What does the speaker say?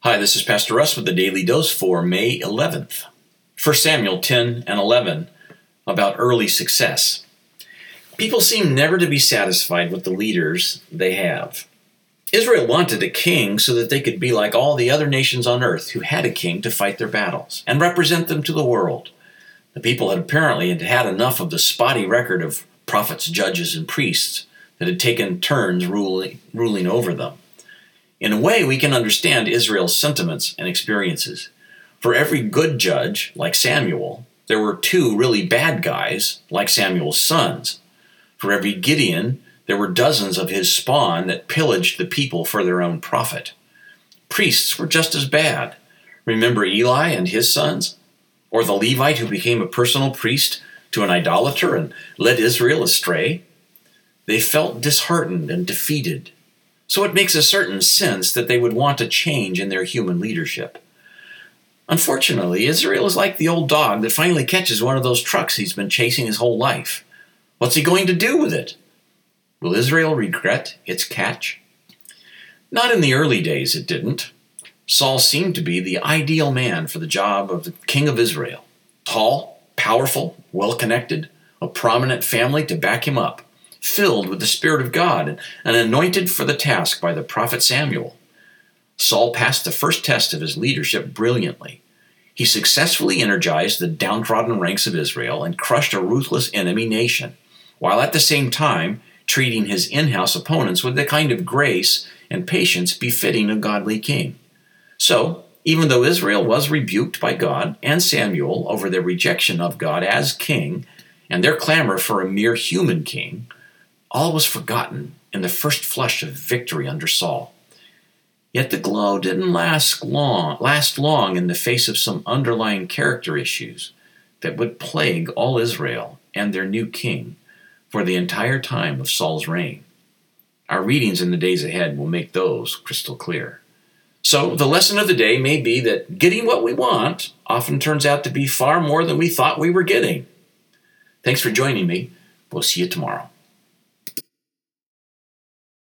Hi, this is Pastor Russ with the Daily Dose for May 11th. 1 Samuel 10 and 11 about early success. People seem never to be satisfied with the leaders they have. Israel wanted a king so that they could be like all the other nations on earth who had a king to fight their battles and represent them to the world. The people had apparently had enough of the spotty record of prophets, judges, and priests that had taken turns ruling over them. In a way, we can understand Israel's sentiments and experiences. For every good judge, like Samuel, there were two really bad guys, like Samuel's sons. For every Gideon, there were dozens of his spawn that pillaged the people for their own profit. Priests were just as bad. Remember Eli and his sons? Or the Levite who became a personal priest to an idolater and led Israel astray? They felt disheartened and defeated. So it makes a certain sense that they would want a change in their human leadership. Unfortunately, Israel is like the old dog that finally catches one of those trucks he's been chasing his whole life. What's he going to do with it? Will Israel regret its catch? Not in the early days, it didn't. Saul seemed to be the ideal man for the job of the king of Israel. Tall, powerful, well-connected, a prominent family to back him up, filled with the Spirit of God and anointed for the task by the prophet Samuel. Saul passed the first test of his leadership brilliantly. He successfully energized the downtrodden ranks of Israel and crushed a ruthless enemy nation, while at the same time treating his in-house opponents with the kind of grace and patience befitting a godly king. So, even though Israel was rebuked by God and Samuel over their rejection of God as king and their clamor for a mere human king, all was forgotten in the first flush of victory under Saul. Yet the glow didn't last long in the face of some underlying character issues that would plague all Israel and their new king for the entire time of Saul's reign. Our readings in the days ahead will make those crystal clear. So the lesson of the day may be that getting what we want often turns out to be far more than we thought we were getting. Thanks for joining me. We'll see you tomorrow.